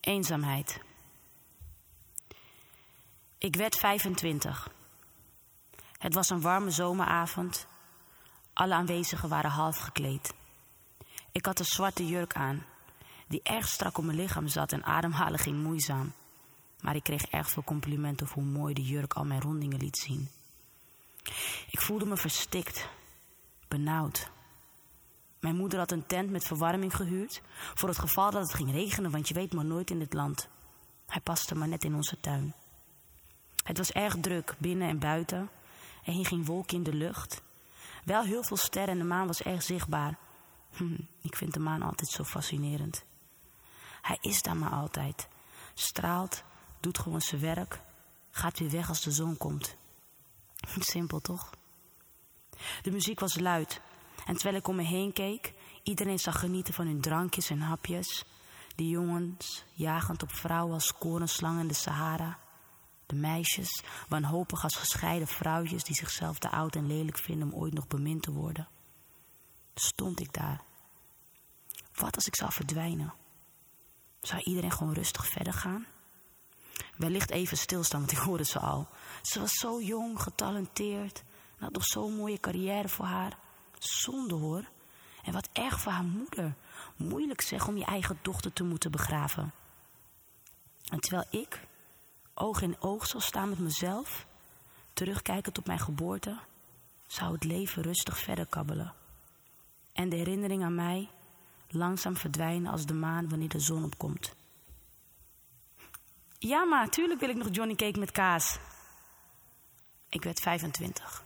Eenzaamheid. Ik werd 25. Het was een warme zomeravond. Alle aanwezigen waren half gekleed. Ik had een zwarte jurk aan, die erg strak op mijn lichaam zat en ademhalen ging moeizaam. Maar ik kreeg erg veel complimenten over hoe mooi de jurk al mijn rondingen liet zien. Ik voelde me verstikt, benauwd. Mijn moeder had een tent met verwarming gehuurd voor het geval dat het ging regenen, want je weet maar nooit in dit land. Hij paste maar net in onze tuin. Het was erg druk, binnen en buiten. Er hing geen wolk in de lucht. Wel heel veel sterren en de maan was erg zichtbaar. Ik vind de maan altijd zo fascinerend. Hij is daar maar altijd. Straalt, doet gewoon zijn werk, gaat weer weg als de zon komt. Simpel toch? De muziek was luid. En terwijl ik om me heen keek, iedereen zag genieten van hun drankjes en hapjes. De jongens jagend op vrouwen als korenslangen in de Sahara. De meisjes wanhopig als gescheiden vrouwtjes die zichzelf te oud en lelijk vinden om ooit nog bemind te worden. Stond ik daar. Wat als ik zou verdwijnen? Zou iedereen gewoon rustig verder gaan? Wellicht even stilstaan, want ik hoorde ze al. Ze was zo jong, getalenteerd. En had nog zo'n mooie carrière voor haar. Zonde hoor. En wat erg voor haar moeder. Moeilijk zeg om je eigen dochter te moeten begraven. En terwijl ik oog in oog zal staan met mezelf, terugkijkend op mijn geboorte, zou het leven rustig verder kabbelen. En de herinnering aan mij langzaam verdwijnen als de maan wanneer de zon opkomt. Ja, maar tuurlijk wil ik nog Johnny Cake met kaas. Ik werd 25.